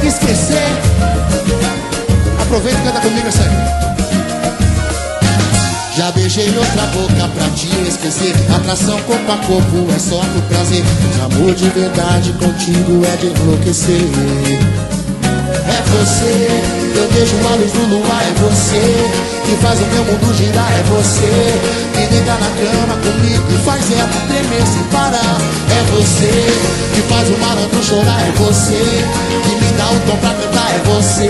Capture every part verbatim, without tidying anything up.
consegue esquecer. Aproveita e canta comigo essa aí. Já beijei outra boca pra te esquecer. Atração corpo a corpo é só por prazer. Mas amor de verdade contigo é de enlouquecer. É você, eu vejo a luz do luar. É você, que faz o meu mundo girar. É você, que deita na cama comigo e faz ela tremer sem parar. É você, que faz o malandro chorar. É você, que me dá o tom pra cantar. É você,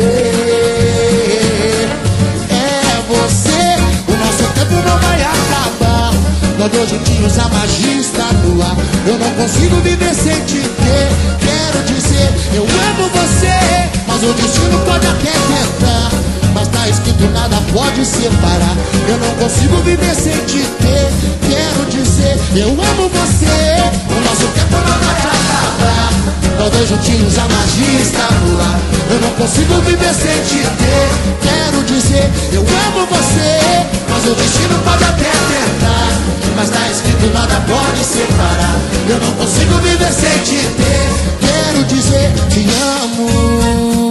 é você. O nosso tempo não vai acabar. Nós dois juntinhos, a magia está no ar. Eu não consigo viver sem te ter. Quero dizer, eu amo você, mas o destino pode até tentar. Mas tá escrito, nada pode separar. Eu não consigo viver sem te ter. Quero dizer, eu amo você. O nosso tempo não vai acabar. Nós dois juntinhos, a magia está no ar. Eu não consigo viver sem te ter. Quero dizer, eu amo você, mas o destino pode até tentar. Mas tá escrito, nada pode separar. Eu não consigo viver sem te ter. Quero dizer, te amo.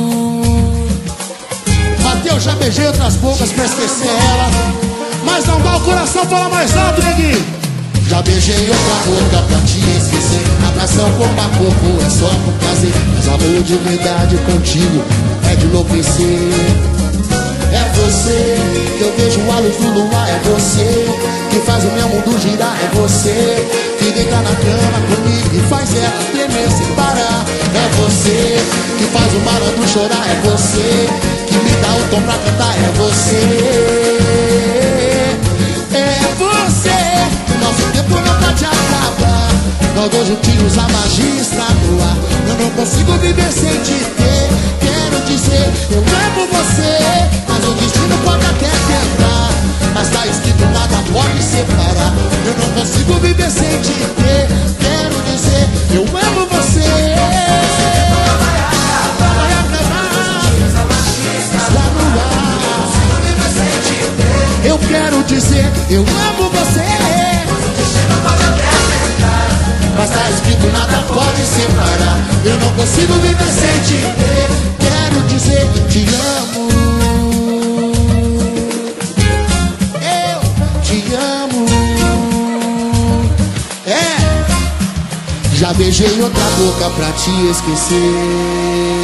Mateus, já beijei outras bocas pra esquecer ela, mas não dá o coração, fala mais alto, neguinho. Já beijei outra boca pra te esquecer. Atração corpo a corpo é só por prazer. Mas amor de verdade contigo é de enlouquecer. É você, que eu vejo a luz do luar. É você, que faz o meu mundo girar. É você, que deita na cama comigo e faz ela tremer sem parar. É você, que faz o malandro chorar. É você, que me dá o tom pra cantar. É você, é você. O nosso tempo não pode acabar. Nós dois juntinhos, a magia está no ar. Eu não consigo viver sem te ter. Quero dizer, eu amo você, mas o destino pode até tentar. Mas tá escrito, nada pode separar. Eu não consigo viver sem te ter. Quero dizer, eu amo você. Vai acabar, vai acabar. Está no ar. Eu quero dizer, eu amo você. Mas tá escrito, nada pode separar. Eu não consigo viver sem te ter. Quero dizer, te amo. Eu te amo. É. Já beijei outra boca pra te esquecer.